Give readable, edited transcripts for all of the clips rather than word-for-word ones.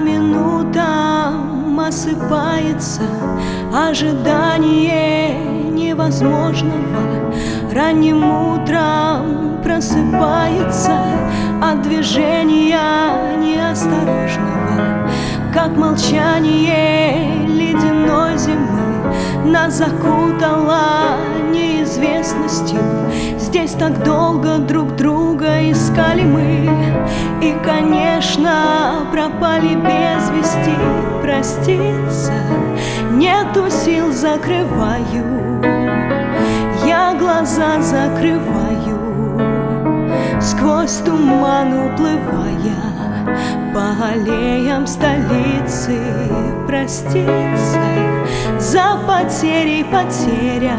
минутам осыпается ожидание невозможного. Ранним утром просыпается от движения неосторожного, как молчание ледяной зимы нас закутало неизвестностью. Здесь так долго друг друга искали мы, и, конечно, пропали без вести. Проститься нету сил, закрываю, я глаза закрываю, сквозь туман уплывая по аллеям столицы. Проститься за потерей потеря,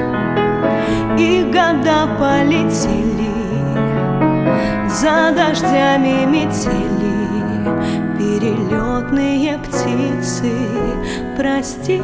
и года полетели за дождями метели, перелетные птицы. Проститься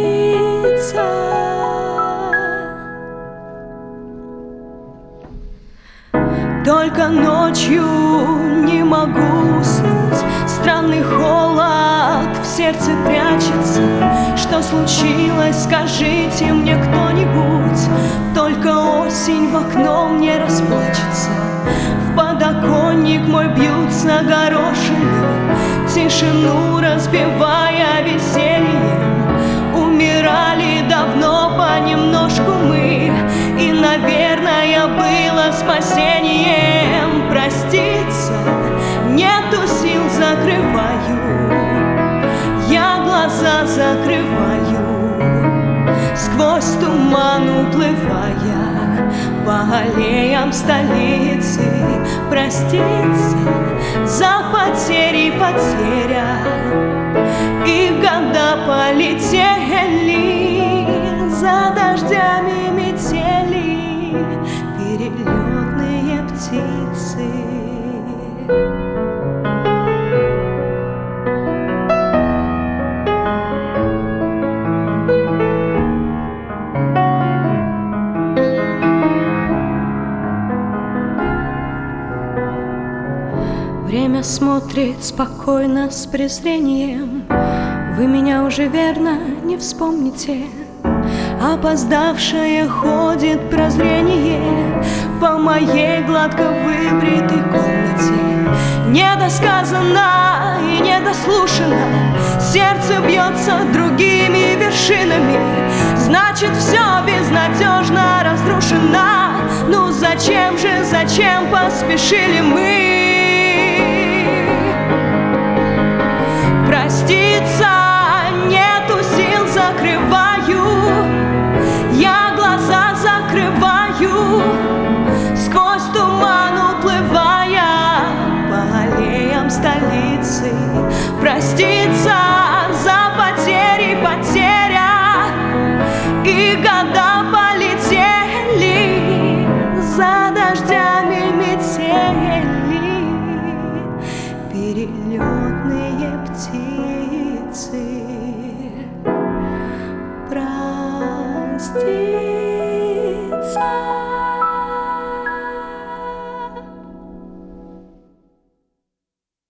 только ночью не могу уснуть, странный холод в сердце прячется. Что случилось, скажите мне кто-нибудь, только осень в окно мне расплачется. В подоконник мой бьются горошины, тишину разбивая весельем. Умирали давно понемножку мы, и, наверное, было спасением. Проститься нету сил, закрываю, я глаза закрываю, сквозь туман уплывая по аллеям столицы. Проститься за потери потеря, и года полетели за дождями метели, перелетные птицы. Время смотрит спокойно с презрением. Вы меня уже верно не вспомните. Опоздавшее ходит прозрение по моей гладко выбритой комнате. Недосказано и недослушано, сердце бьется другими вершинами. Значит, все безнадежно разрушено. Ну зачем поспешили мы?